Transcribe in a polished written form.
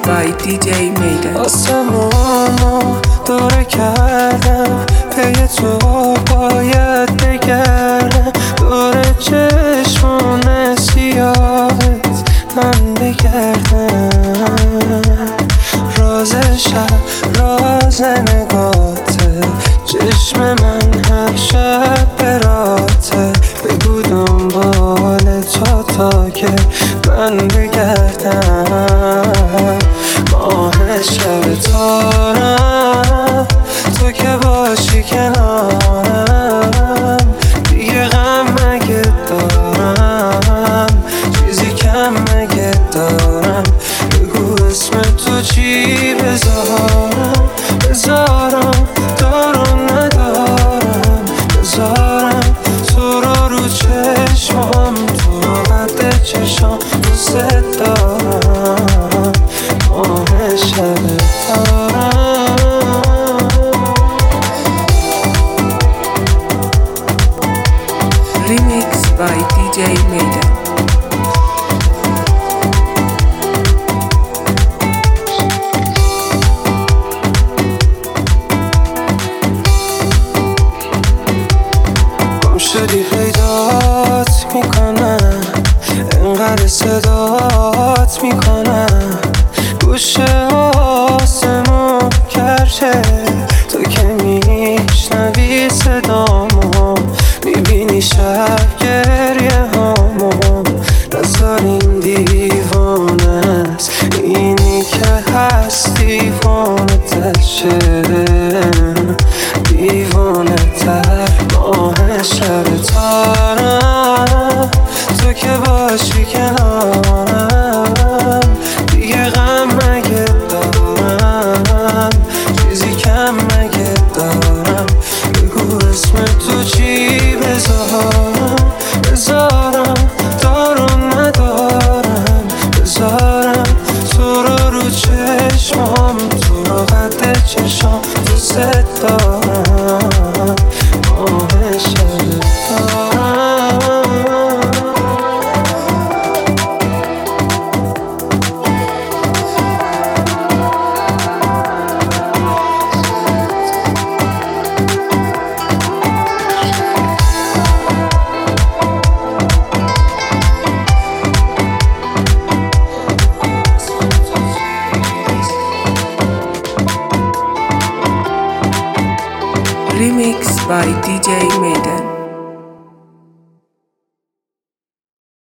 by DJ Maiden. آسمونو دوره کردم، پی تو باید بگردم، دور چشمون سیاهت من بگردم. راز شب راز نگاته، چشم من هر شب براته. بگو دنبال تا که من بگردم. ماه شب تارم، تو که باشی کنارم، دیگه غم مگه دارم، چیزی کم مگه دارم. بگو اسم تو چی بذارم، دارم ندارم، بذارم تو رو چشمام، تو رو قد چشام دوست دارم. ماه شب تارم. Remix by DJ Maiden. گم شدی پیدات میکنم، انقدر صدات میکنم، گوشه آسمون کرشه. تو که میشنوی صدامو، میبینی شب گریه هامو. نزار این دیوانه است، اینی که هست دیوانه تشه، دیوانه تر. ماه شب تارم، تو که باشی کنارم، دیگه غم مگه دارم، چیزی کم مگه دارم. بگو اسم تو چی بذارم، دارم ندارم، بذارم تو رو چشمام، تو رو قد چشام دوست دارم. ماه شب تارم. Remix by DJ Maiden.